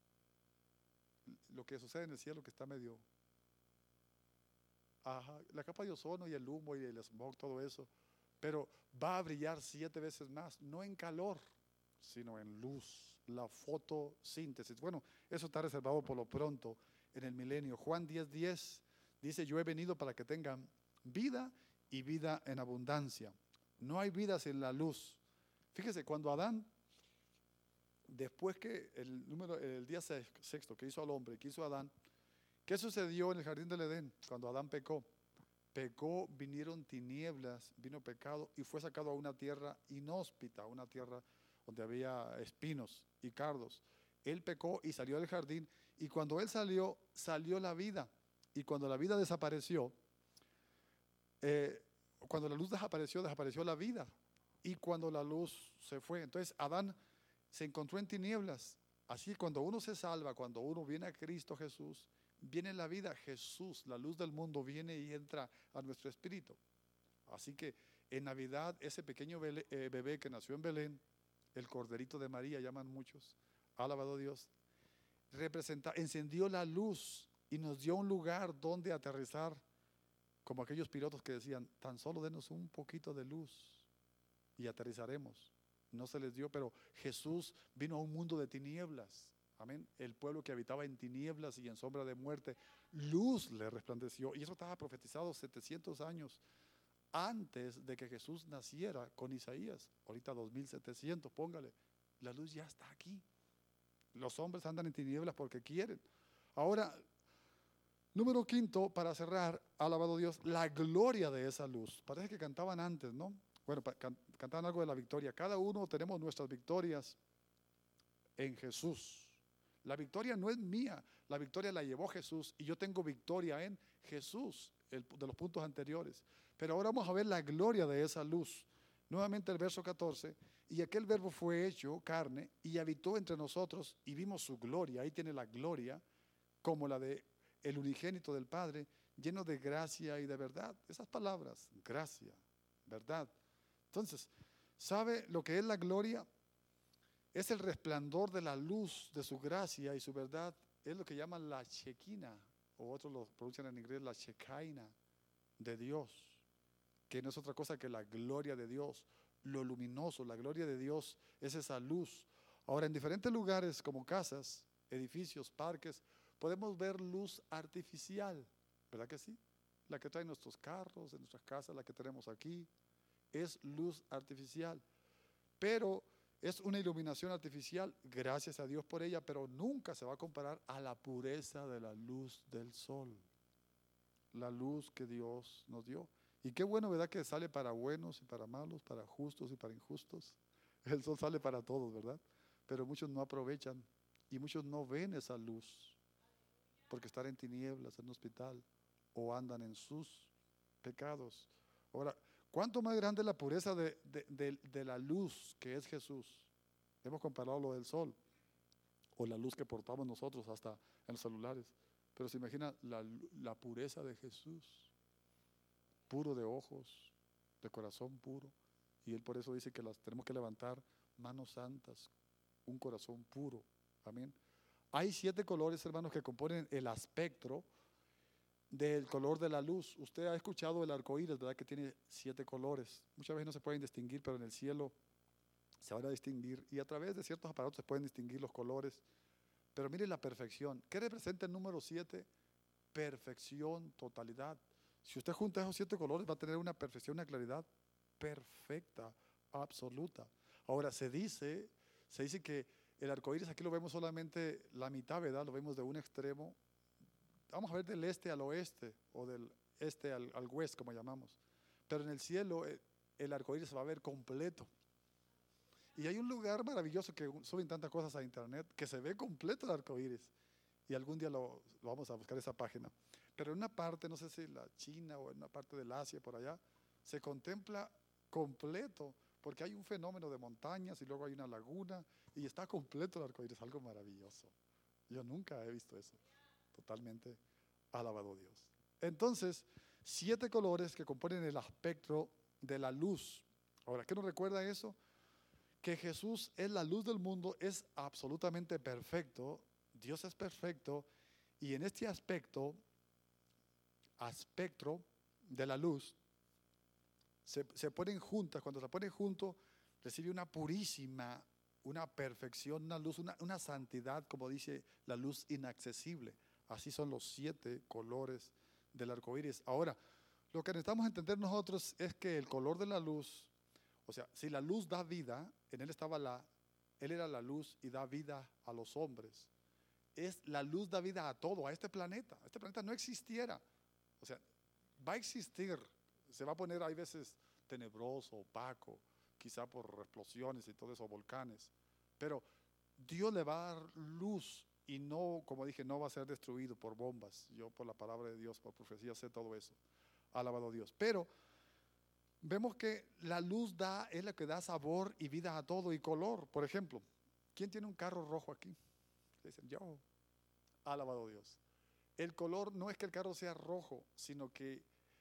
Lo que sucede en el cielo que está medio... Ajá, la capa de ozono y el humo y el smog, todo eso. Pero va a brillar siete veces más, no en calor, sino en luz, la fotosíntesis. Bueno, eso está reservado por lo pronto en el milenio. Juan diez diez dice: yo he venido para que tengan vida y vida en abundancia. No hay vida sin la luz. Fíjese, cuando Adán, después que el, número, el día sexto que hizo al hombre, que hizo a Adán, ¿qué sucedió en el jardín del Edén cuando Adán pecó? Pecó, vinieron tinieblas, vino pecado y fue sacado a una tierra inhóspita, una tierra donde había espinos y cardos. Él pecó y salió del jardín, y cuando él salió, salió la vida. Y cuando la vida desapareció, eh, cuando la luz desapareció, desapareció la vida. Y cuando la luz se fue, entonces Adán se encontró en tinieblas. Así, cuando uno se salva, cuando uno viene a Cristo Jesús, viene la vida. Jesús, la luz del mundo, viene y entra a nuestro espíritu. Así que en Navidad, ese pequeño bebé, eh, bebé que nació en Belén, el corderito de María, llaman muchos, alabado a Dios, representa, encendió la luz y nos dio un lugar donde aterrizar, como aquellos pilotos que decían: tan solo denos un poquito de luz y aterrizaremos. No se les dio, pero Jesús vino a un mundo de tinieblas. Amén. El pueblo que habitaba en tinieblas y en sombra de muerte, luz le resplandeció. Y eso estaba profetizado setecientos años antes de que Jesús naciera con Isaías. Ahorita dos mil setecientos, póngale. La luz ya está aquí. Los hombres andan en tinieblas porque quieren. Ahora, número quinto, para cerrar, alabado Dios, la gloria de esa luz. Parece que cantaban antes, ¿no? Bueno, can, cantaban algo de la victoria. Cada uno tenemos nuestras victorias en Jesús. La victoria no es mía, la victoria la llevó Jesús, y yo tengo victoria en Jesús, el, de los puntos anteriores. Pero ahora vamos a ver la gloria de esa luz. Nuevamente el verso catorce: y aquel verbo fue hecho carne y habitó entre nosotros, y vimos su gloria. Ahí tiene la gloria, como la de el unigénito del Padre, lleno de gracia y de verdad. Esas palabras, gracia, verdad. Entonces, ¿sabe lo que es la gloria? Es el resplandor de la luz de su gracia y su verdad. Es lo que llaman la Shekinah, o otros lo pronuncian en inglés la Shekinah de Dios, que no es otra cosa que la gloria de Dios, lo luminoso. La gloria de Dios es esa luz. Ahora, en diferentes lugares como casas, edificios, parques, podemos ver luz artificial, ¿verdad que sí? La que traen nuestros carros, en nuestras casas, la que tenemos aquí, es luz artificial. Pero es una iluminación artificial, gracias a Dios por ella, pero nunca se va a comparar a la pureza de la luz del sol, la luz que Dios nos dio. Y qué bueno, ¿verdad?, que sale para buenos y para malos, para justos y para injustos. El sol sale para todos, ¿verdad? Pero muchos no aprovechan y muchos no ven esa luz porque están en tinieblas, en un hospital, o andan en sus pecados. Ahora, ¿cuánto más grande es la pureza de, de, de, de la luz que es Jesús? Hemos comparado lo del sol, o la luz que portamos nosotros hasta en los celulares. Pero se imagina la, la pureza de Jesús, puro de ojos, de corazón puro. Y Él por eso dice que las tenemos que levantar manos santas, un corazón puro. Amén. Hay siete colores, hermanos, que componen el espectro del color de la luz. Usted ha escuchado el arco iris, ¿verdad?, que tiene siete colores. Muchas veces no se pueden distinguir, pero en el cielo se van a distinguir. Y a través de ciertos aparatos se pueden distinguir los colores. Pero mire la perfección. ¿Qué representa el número siete? Perfección, totalidad. Si usted junta esos siete colores, va a tener una perfección, una claridad perfecta, absoluta. Ahora, se dice, se dice que El arco iris aquí lo vemos solamente la mitad, ¿verdad? Lo vemos de un extremo. Vamos a ver del este al oeste o del este al, al oeste, como llamamos. Pero en el cielo el, el arco iris se va a ver completo. Y hay un lugar maravilloso que suben tantas cosas a internet que se ve completo el arco iris. Y algún día lo, lo vamos a buscar esa página. Pero en una parte, no sé si la China o en una parte del Asia, por allá, se contempla completo, porque hay un fenómeno de montañas y luego hay una laguna y está completo el arco iris, algo maravilloso. Yo nunca he visto eso. Totalmente alabado Dios. Entonces, siete colores que componen el espectro de la luz. Ahora, ¿qué nos recuerda eso? Que Jesús es la luz del mundo, es absolutamente perfecto. Dios es perfecto y en este aspecto, espectro de la luz, se, se ponen juntas. Cuando se ponen juntos, recibe una purísima, una perfección, una luz, una, una santidad, como dice la luz inaccesible. Así son los siete colores del arco iris. Ahora, lo que necesitamos entender nosotros es que el color de la luz, o sea, si la luz da vida, en él estaba la, él era la luz y da vida a los hombres. Es la luz da vida a todo, a este planeta. Este planeta no existiera. O sea, va a existir, se va a poner, hay veces, tenebroso, opaco, quizá por explosiones y todo eso, volcanes. Pero Dios le va a dar luz y no, como dije, no va a ser destruido por bombas. Yo por la palabra de Dios, por profecía, sé todo eso. Alabado Dios. Pero vemos que la luz da, es la que da sabor y vida a todo y color. Por ejemplo, ¿quién tiene un carro rojo aquí? Dicen, yo. Alabado Dios. El color no es que el carro sea rojo, sino que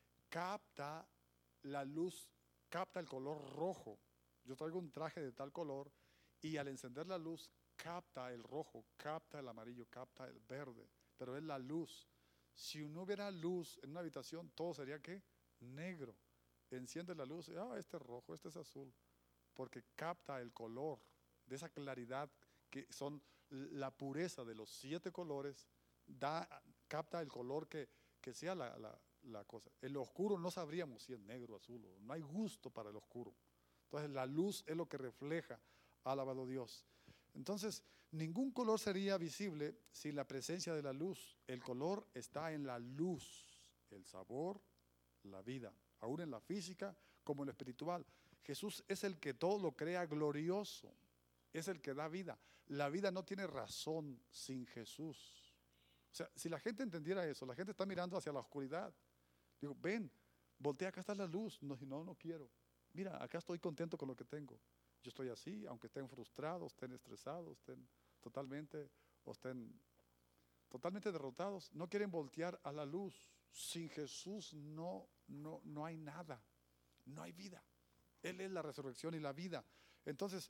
capta la luz, capta el color rojo. Yo traigo un traje de tal color y al encender la luz capta el rojo, capta el amarillo, capta el verde, pero es la luz. Si no hubiera luz en una habitación, todo sería ¿qué? Negro. Enciende la luz, ah, este es rojo, este es azul, porque capta el color de esa claridad que son la pureza de los siete colores, da, capta el color que, que sea la, la, la cosa. En lo oscuro no sabríamos si es negro o azul, no hay gusto para el oscuro. Entonces la luz es lo que refleja, alabado Dios. Entonces, ningún color sería visible sin la presencia de la luz. El color está en la luz, el sabor, la vida, aún en la física como en lo espiritual. Jesús es el que todo lo crea glorioso, es el que da vida. La vida no tiene razón sin Jesús. O sea, si la gente entendiera eso, la gente está mirando hacia la oscuridad. Digo, ven, voltea, acá está la luz. No, no, no quiero. Mira, acá estoy contento con lo que tengo. Yo estoy así, aunque estén frustrados, estén estresados, estén totalmente, o estén totalmente derrotados. No quieren voltear a la luz. Sin Jesús no, no, no hay nada. No hay vida. Él es la resurrección y la vida. Entonces,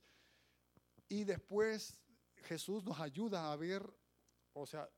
y después Jesús nos ayuda a ver, o sea,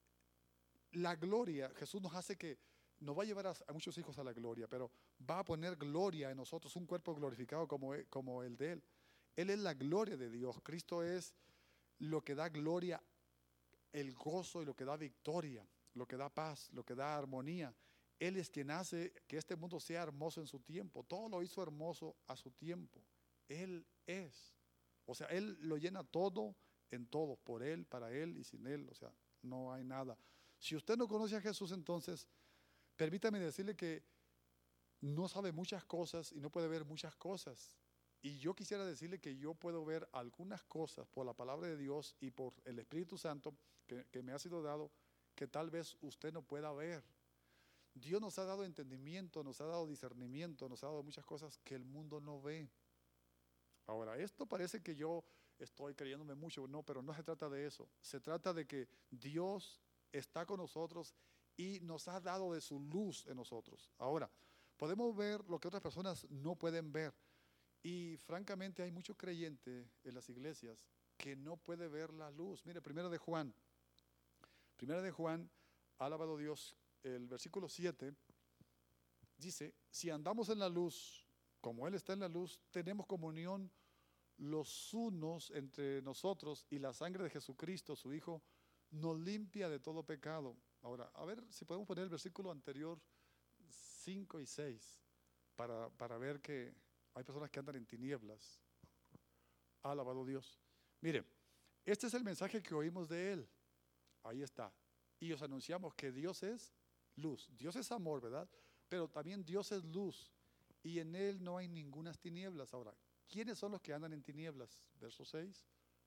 la gloria. Jesús nos hace que, nos va a llevar a, a muchos hijos a la gloria, pero va a poner gloria en nosotros, un cuerpo glorificado como, como el de Él. Él es la gloria de Dios. Cristo es lo que da gloria, el gozo y lo que da victoria, lo que da paz, lo que da armonía. Él es quien hace que este mundo sea hermoso en su tiempo. Todo lo hizo hermoso a su tiempo. Él es. O sea, Él lo llena todo en todo, por Él, para Él y sin Él. O sea, no hay nada. Si usted no conoce a Jesús, entonces, permítame decirle que no sabe muchas cosas y no puede ver muchas cosas. Y yo quisiera decirle que yo puedo ver algunas cosas por la palabra de Dios y por el Espíritu Santo que, que me ha sido dado, que tal vez usted no pueda ver. Dios nos ha dado entendimiento, nos ha dado discernimiento, nos ha dado muchas cosas que el mundo no ve. Ahora, esto parece que yo estoy creyéndome mucho, no, pero no se trata de eso. Se trata de que Dios está con nosotros y nos ha dado de su luz en nosotros. Ahora, podemos ver lo que otras personas no pueden ver. Y francamente hay muchos creyentes en las iglesias que no pueden ver la luz. Mire, primero de Juan. Primero de Juan, alabado Dios, el versículo siete dice, si andamos en la luz, como Él está en la luz, tenemos comunión los unos entre nosotros y la sangre de Jesucristo, su Hijo, nos limpia de todo pecado. Ahora, a ver si podemos poner el versículo anterior, cinco y seis, para, para ver que hay personas que andan en tinieblas. Alabado Dios. Mire, Este es el mensaje que oímos de Él. Ahí está. Y os anunciamos que Dios es luz. Dios es amor, ¿verdad? Pero también Dios es luz. Y en Él no hay ninguna tinieblas. Ahora, ¿quiénes son los que andan en tinieblas? Verso seis.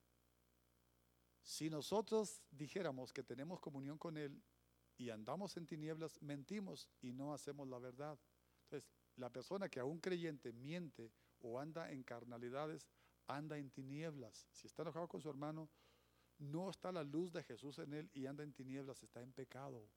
Si nosotros dijéramos que tenemos comunión con Él y andamos en tinieblas, mentimos y no hacemos la verdad. Entonces, la persona que aún creyente miente o anda en carnalidades, anda en tinieblas. Si está enojado con su hermano, no está la luz de Jesús en él y anda en tinieblas, está en pecado.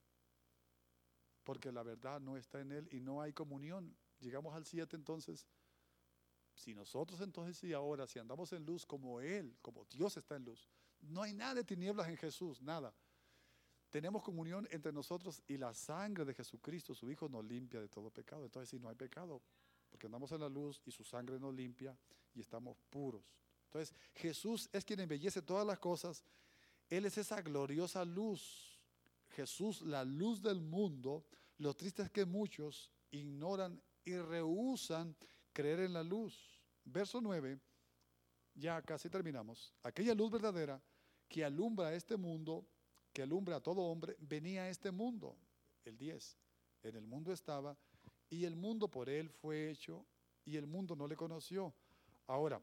Porque la verdad no está en él y no hay comunión. Llegamos al siete entonces. Si nosotros entonces y ahora, si andamos en luz como Él, como Dios está en luz, no hay nada de tinieblas en Jesús, nada. Tenemos comunión entre nosotros y la sangre de Jesucristo, su Hijo, nos limpia de todo pecado. Entonces, si no hay pecado, porque andamos en la luz y su sangre nos limpia y estamos puros. Entonces, Jesús es quien embellece todas las cosas. Él es esa gloriosa luz. Jesús, la luz del mundo. Lo triste es que muchos ignoran y rehúsan creer en la luz. Verso nueve, ya casi terminamos. Aquella luz verdadera que alumbra a este mundo, que alumbra a todo hombre, venía a este mundo. El diez, en el mundo estaba y el mundo por él fue hecho y el mundo no le conoció. Ahora,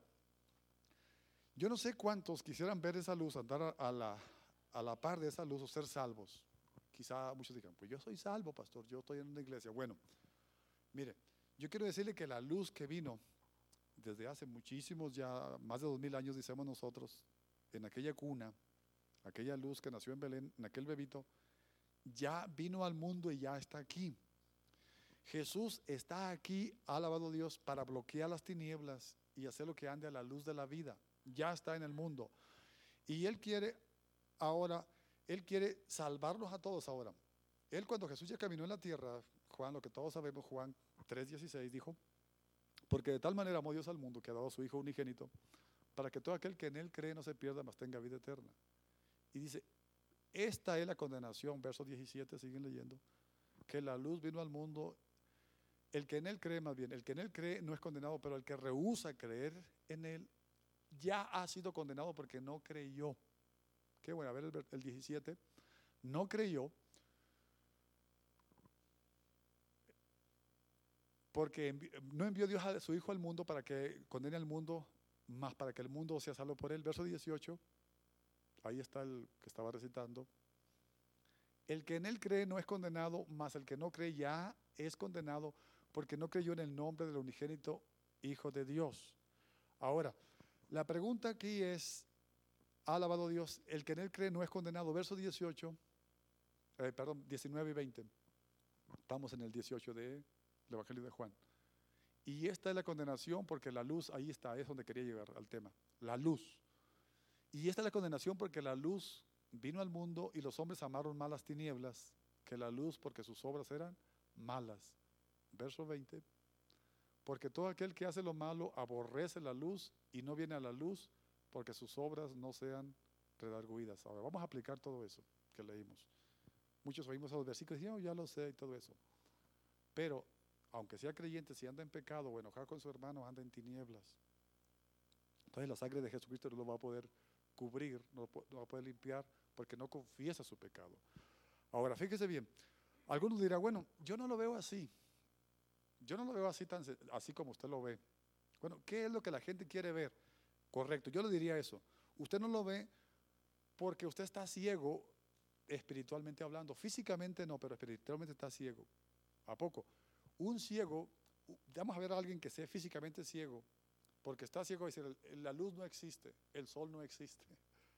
yo no sé cuántos quisieran ver esa luz, andar a la, a la par de esa luz o ser salvos. Quizá muchos digan, pues yo soy salvo, pastor, yo estoy en una iglesia. Bueno, mire, yo quiero decirle que la luz que vino desde hace muchísimos, ya más de dos mil años, decimos nosotros, en aquella cuna, aquella luz que nació en Belén, en aquel bebito, ya vino al mundo y ya está aquí. Jesús está aquí, ha alabado Dios, para bloquear las tinieblas y hacer lo que ande a la luz de la vida. Ya está en el mundo. Y Él quiere ahora, Él quiere salvarnos a todos ahora. Él cuando Jesús ya caminó en la tierra, Juan, lo que todos sabemos, Juan tres dieciséis dijo, porque de tal manera amó Dios al mundo que ha dado a su Hijo unigénito, para que todo aquel que en Él cree no se pierda, mas tenga vida eterna. Y dice, esta es la condenación, verso diecisiete, siguen leyendo, que la luz vino al mundo, el que en Él cree más bien, el que en Él cree no es condenado, pero el que rehúsa creer en Él ya ha sido condenado porque no creyó. Qué bueno, a ver el, el diecisiete, no creyó, porque envi no envió Dios a su Hijo al mundo para que condene al mundo, más para que el mundo sea salvo por él. Verso dieciocho, ahí está el que estaba recitando. El que en él cree no es condenado, mas el que no cree ya es condenado porque no creyó en el nombre del unigénito Hijo de Dios. Ahora, la pregunta aquí es, ha alabado Dios, el que en él cree no es condenado. Verso dieciocho, eh, perdón, diecinueve y veinte. Estamos en el dieciocho de el Evangelio de Juan. Y esta es la condenación porque la luz, ahí está, es donde quería llegar al tema, la luz. Y esta es la condenación porque la luz vino al mundo y los hombres amaron más las tinieblas que la luz porque sus obras eran malas. Verso veinte, porque todo aquel que hace lo malo aborrece la luz y no viene a la luz porque sus obras no sean redarguidas. Ahora vamos a aplicar todo eso que leímos. Muchos oímos a los versículos y oh, ya lo sé y todo eso. Pero aunque sea creyente, si anda en pecado o enojado con su hermano, anda en tinieblas. Entonces la sangre de Jesucristo no lo va a poder cubrir, no lo va a poder limpiar, porque no confiesa su pecado. Ahora, fíjese bien, algunos dirán, bueno, yo no lo veo así. Yo no lo veo así, tan, así como usted lo ve. Bueno, ¿qué es lo que la gente quiere ver? Correcto, yo le diría eso. Usted no lo ve porque usted está ciego espiritualmente hablando. Físicamente no, pero espiritualmente está ciego. ¿A poco? Un ciego, vamos a ver a alguien que sea físicamente ciego, porque está ciego y dice, la luz no existe, el sol no existe.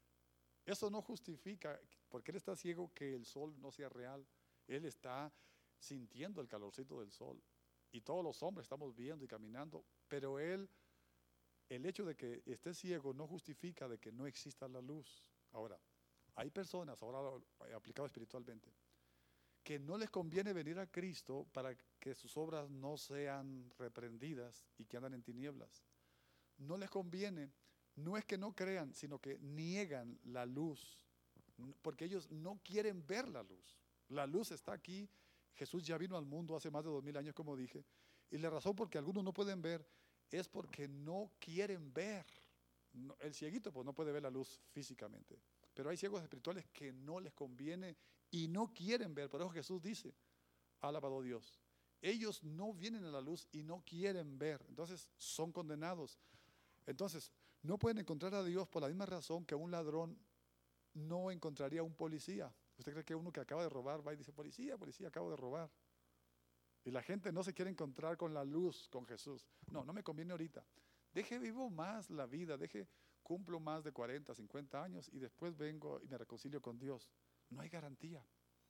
Eso no justifica, porque él está ciego, que el sol no sea real. Él está sintiendo el calorcito del sol. Y todos los hombres estamos viendo y caminando, pero él, el hecho de que esté ciego no justifica de que no exista la luz. Ahora, hay personas, ahora aplicado espiritualmente, que no les conviene venir a Cristo para que sus obras no sean reprendidas y que andan en tinieblas. No les conviene, no es que no crean, sino que niegan la luz, porque ellos no quieren ver la luz. La luz está aquí, Jesús ya vino al mundo hace más de dos mil años, como dije, y la razón por que algunos no pueden ver es porque no quieren ver, No, el cieguito pues no puede ver la luz físicamente, pero hay ciegos espirituales que no les conviene y no quieren ver. Por eso Jesús dice, alabado Dios, ellos no vienen a la luz y no quieren ver, entonces son condenados. Entonces no pueden encontrar a Dios por la misma razón que un ladrón no encontraría a un policía. ¿Usted cree que uno que acaba de robar va y dice, policía, policía, acabo de robar? Y la gente no se quiere encontrar con la luz, con Jesús. No, no me conviene ahorita. Deje vivo más la vida, deje cumplo más de cuarenta, cincuenta años y después vengo y me reconcilio con Dios. No hay garantía.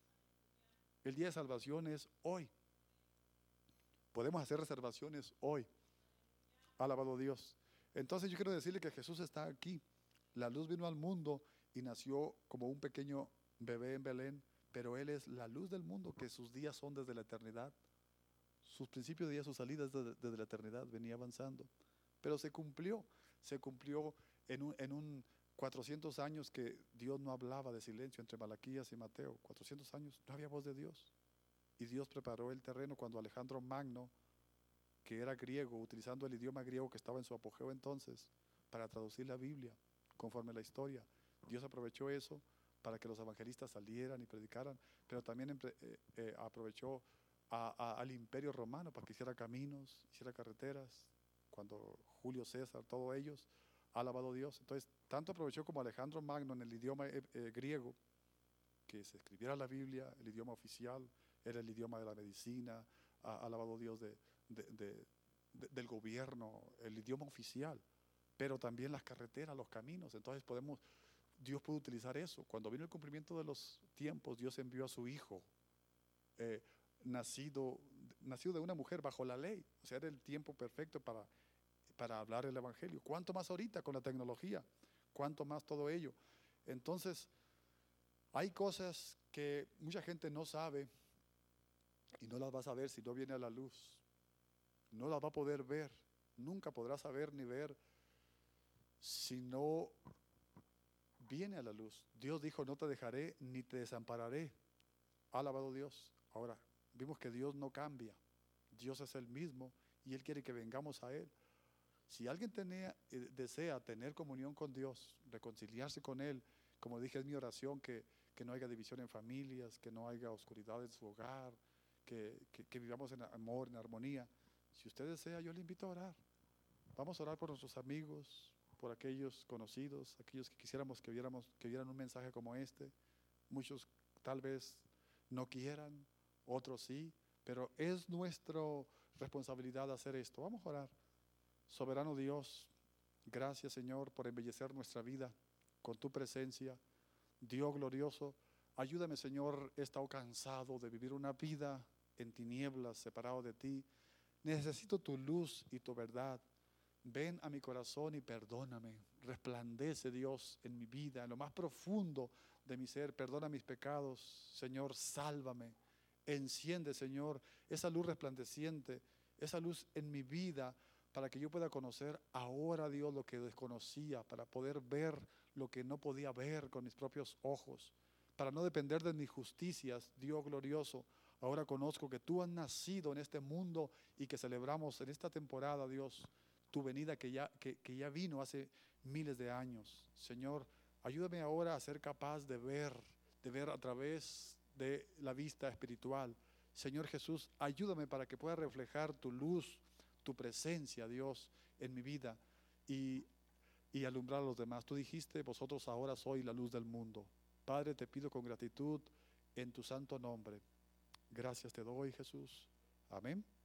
El día de salvación es hoy. Podemos hacer reservaciones hoy. Alabado Dios. Entonces yo quiero decirle que Jesús está aquí. La luz vino al mundo y nació como un pequeño bebé en Belén, pero Él es la luz del mundo, que sus días son desde la eternidad. Sus principios de día, sus salidas desde, desde la eternidad, venía avanzando. Pero se cumplió, se cumplió en un, en un cuatrocientos años que Dios no hablaba de silencio entre Malaquías y Mateo. cuatrocientos años, no había voz de Dios. Y Dios preparó el terreno cuando Alejandro Magno, que era griego, utilizando el idioma griego que estaba en su apogeo entonces, para traducir la Biblia conforme a la historia. Dios aprovechó eso para que los evangelistas salieran y predicaran, pero también eh, eh, aprovechó a, a, al imperio romano para que hiciera caminos, hiciera carreteras, cuando Julio César, todos ellos, ha alabado a Dios. Entonces, tanto aprovechó como Alejandro Magno en el idioma eh, eh, griego, que se escribiera la Biblia, el idioma oficial, era el idioma de la medicina, ha alabado a Dios de, de, de, de, del gobierno, el idioma oficial, pero también las carreteras, los caminos. Entonces podemos, Dios puede utilizar eso. Cuando vino el cumplimiento de los tiempos, Dios envió a su Hijo, eh, nacido, nacido de una mujer bajo la ley. O sea, era el tiempo perfecto para, para hablar el Evangelio. ¿Cuánto más ahorita con la tecnología? ¿Cuánto más todo ello? Entonces, hay cosas que mucha gente no sabe y no las va a saber si no viene a la luz. No las va a poder ver. Nunca podrá saber ni ver si no viene a la luz. Dios dijo, no te dejaré ni te desampararé. Alabado Dios. Ahora, vimos que Dios no cambia. Dios es el mismo y Él quiere que vengamos a Él. Si alguien tenía, eh, desea tener comunión con Dios, reconciliarse con Él, como dije, es mi oración que, que no haya división en familias, que no haya oscuridad en su hogar, que, que, que vivamos en amor, en armonía. Si usted desea, yo le invito a orar. Vamos a orar por nuestros amigos, por aquellos conocidos, aquellos que quisiéramos que viéramos, que vieran un mensaje como este. Muchos tal vez no quieran, otros sí, pero es nuestra responsabilidad hacer esto. Vamos a orar. Soberano Dios, gracias Señor por embellecer nuestra vida con tu presencia. Dios glorioso, ayúdame Señor, he estado cansado de vivir una vida en tinieblas, separado de ti. Necesito tu luz y tu verdad. Ven a mi corazón y perdóname. Resplandece Dios en mi vida, en lo más profundo de mi ser. Perdona mis pecados, Señor, sálvame. Enciende, Señor, esa luz resplandeciente, esa luz en mi vida, para que yo pueda conocer ahora, Dios, lo que desconocía, para poder ver lo que no podía ver con mis propios ojos, para no depender de mis justicias, Dios glorioso. Ahora conozco que tú has nacido en este mundo y que celebramos en esta temporada, Dios, tu venida que ya, que, que ya vino hace miles de años. Señor, ayúdame ahora a ser capaz de ver, de ver a través de la vista espiritual. Señor Jesús, ayúdame para que pueda reflejar tu luz, tu presencia, Dios, en mi vida y, y alumbrar a los demás. Tú dijiste, vosotros ahora sois la luz del mundo. Padre, te pido con gratitud en tu santo nombre. Gracias te doy, Jesús. Amén.